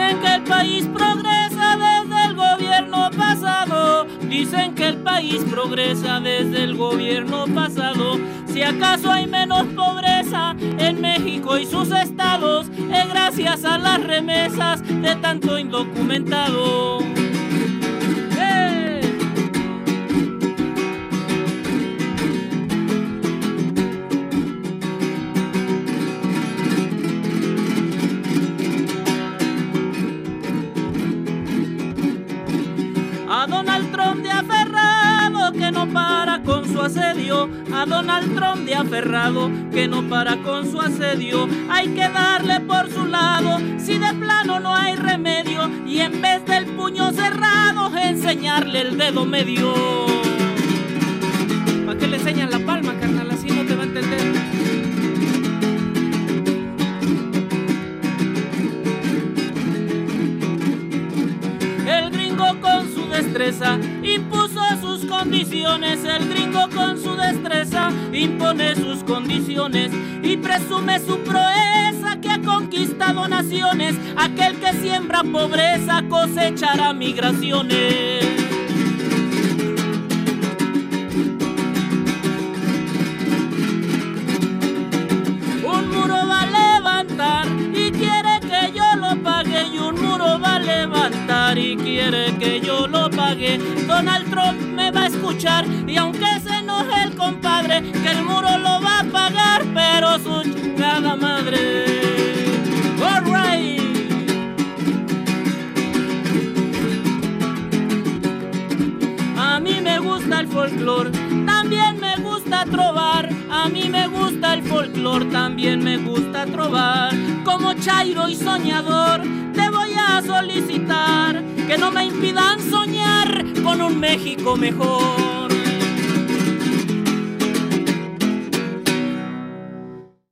Dicen que el país progresa desde el gobierno pasado. Dicen que el país progresa desde el gobierno pasado. Si acaso hay menos pobreza en México y sus estados, es gracias a las remesas de tanto indocumentado. A Donald Trump de aferrado que no para con su asedio. A Donald Trump de aferrado que no para con su asedio. Hay que darle por su lado si de plano no hay remedio. Y en vez del puño cerrado enseñarle el dedo medio. ¿Para qué le enseñas la palma, carnal? Así no te va a entender. Con su destreza impuso sus condiciones. El gringo con su destreza impone sus condiciones y presume su proeza que ha conquistado naciones. Aquel que siembra pobreza cosechará migraciones. Un muro va a levantar y quiere que yo lo pague. Y un muro va a levantar y quiere que yo lo pague. Donald Trump me va a escuchar y aunque se enoje el compadre, que el muro lo va a pagar, pero su chingada madre. All right. A mí me gusta el folclor, también me gusta trovar. A mí me gusta el folclor, también me gusta trovar. Como chairo y soñador te voy a solicitar que no me impidan soñar con un México mejor.